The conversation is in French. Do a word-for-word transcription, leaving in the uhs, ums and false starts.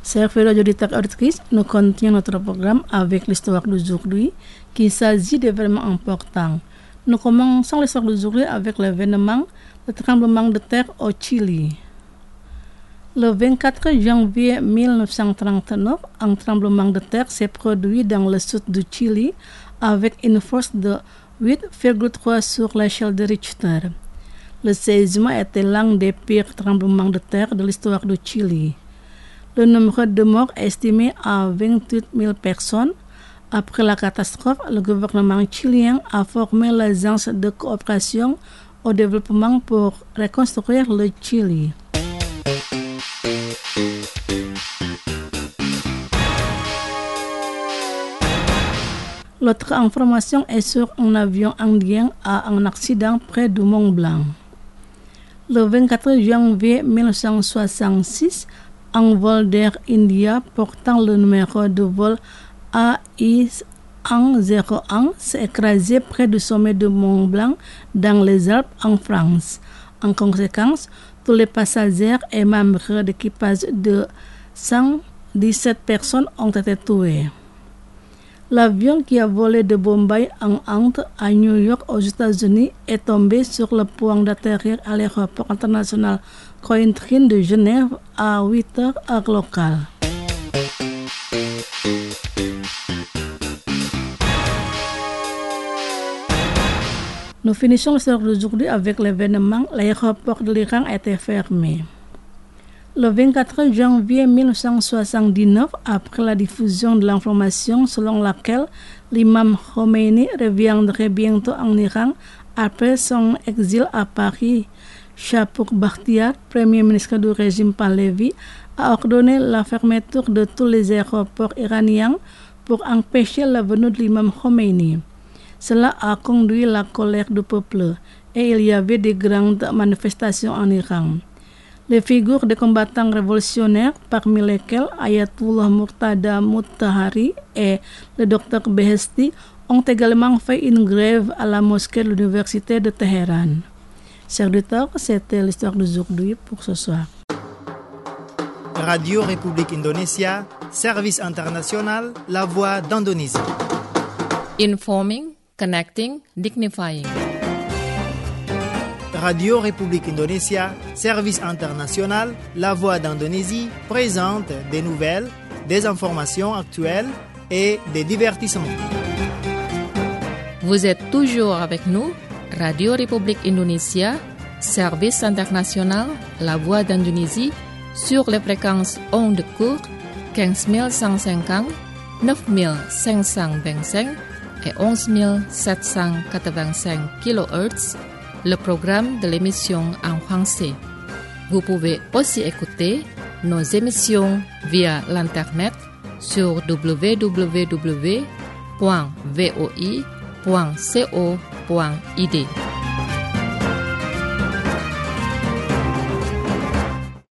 Chers frères auditeurs et auditrices, nous continuons notre programme avec l'histoire d'aujourd'hui qui s'agit d'événements importants. Nous commençons l'histoire d'aujourd'hui avec l'événement le tremblement de terre au Chili. Le vingt-quatre janvier mille neuf cent trente-neuf, un tremblement de terre s'est produit dans le sud du Chili avec une force de huit virgule trois sur l'échelle de Richter. Le séisme était l'un des pires tremblements de terre de l'histoire du Chili. Le nombre de morts est estimé à vingt-huit mille personnes. Après la catastrophe, le gouvernement chilien a formé l'Agence de coopération au développement pour reconstruire le Chili. L'autre information est sur un avion indien à un accident près du Mont Blanc. Le vingt-quatre janvier mille neuf cent soixante-six, un vol d'Air India portant le numéro de vol A I cent un s'est écrasé près du sommet du Mont Blanc dans les Alpes en France. En conséquence, tous les passagers et membres d'équipage de cent dix-sept personnes ont été tués. L'avion qui a volé de Bombay en Inde à New York aux États-Unis est tombé sur le point d'atterrir à l'aéroport international Cointrin de Genève à huit heures heure locale. Nous finissons l'histoire d'aujourd'hui avec l'événement l'aéroport de l'Iran a été fermé. Le vingt-quatre janvier mille neuf cent soixante-dix-neuf, après la diffusion de l'information selon laquelle l'imam Khomeini reviendrait bientôt en Iran après son exil à Paris, Shapour Bakhtiar, premier ministre du régime Pahlavi, a ordonné la fermeture de tous les aéroports iraniens pour empêcher la venue de l'imam Khomeini. Cela a conduit la colère du peuple et il y avait de grandes manifestations en Iran. Les figures des combattants révolutionnaires, parmi lesquels Ayatollah Murtada Mutahhari et le docteur Beheshti, ont également fait une grève à la mosquée de l'université de Téhéran. Chers auditeurs, c'était l'histoire d'aujourd'hui pour ce soir. Radio République Indonésia, service international, la voix d'Indonésie. Informing, connecting, dignifying. Radio République Indonésia, service international, la voix d'Indonésie, présente des nouvelles, des informations actuelles et des divertissements. Vous êtes toujours avec nous, Radio République Indonésia, service international, la voix d'Indonésie, sur les fréquences ondes courtes quinze mille cent cinquante, neuf mille cinq cent vingt-cinq et onze mille sept cent quatre-vingt-cinq kilohertz, le programme de l'émission en français. Vous pouvez aussi écouter nos émissions via l'internet sur w w w point v o i point co point i d.